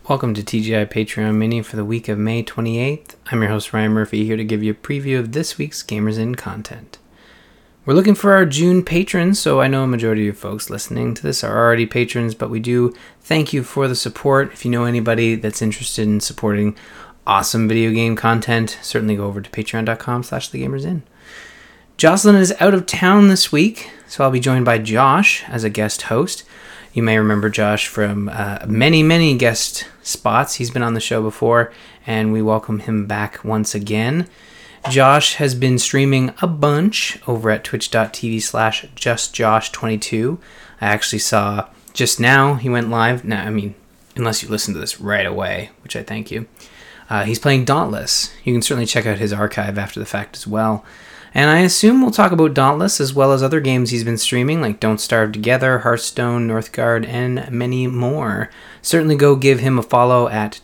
Welcome to TGI Patreon Mini for the week of May 28th. I'm your host Ryan Murphy, here to give you a preview of this week's Gamers In content. We're looking for our June patrons, so I know a majority of folks listening to this are already patrons, but we do thank you for the support. If you know anybody that's interested in supporting awesome video game content, certainly go over to patreon.com/thegamersin. Jocelyn is out of town this week, so I'll be joined by Josh as a guest host. You may remember Josh from many guest spots. He's been on the show before, and we welcome him back once again. Josh has been streaming a bunch over at twitch.tv/justjosh22. I actually saw just now he went live. Now, I mean, unless you listen to this right away, which I thank you. He's playing Dauntless. You can certainly check out his archive after the fact as well. And I assume we'll talk about Dauntless as well as other games he's been streaming, like Don't Starve Together, Hearthstone, Northgard, and many more. Certainly go give him a follow at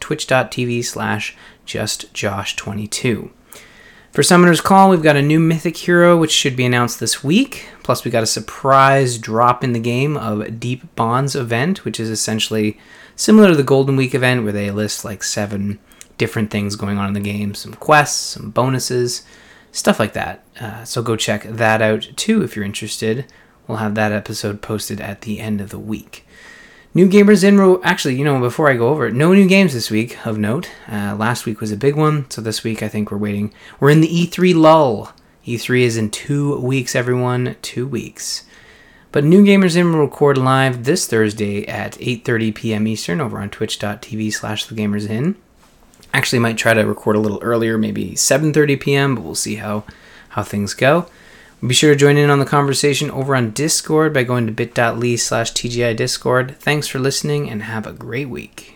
twitch.tv/justjosh22. For Summoner's Call, we've got a new Mythic Hero, which should be announced this week. Plus, we got a surprise drop in the game of Deep Bonds event, which is essentially similar to the Golden Week event, where they list like 7 different things going on in the game. Some quests, some bonuses, stuff like that. So go check that out too if you're interested. We'll have that episode posted at the end of the week. New Gamers In... Actually, before I go over it, no new games this week of note. Last week was a big one, so this week I think we're waiting. We're in the E3 lull. E3 is in 2 weeks, everyone. 2 weeks. But New Gamers In will record live this Thursday at 8:30 p.m. Eastern over on twitch.tv/thegamersin. Actually might try to record a little earlier, maybe 7:30 p.m., but we'll see how things go. Be sure to join in on the conversation over on Discord by going to bit.ly/TGI Discord. Thanks for listening and have a great week.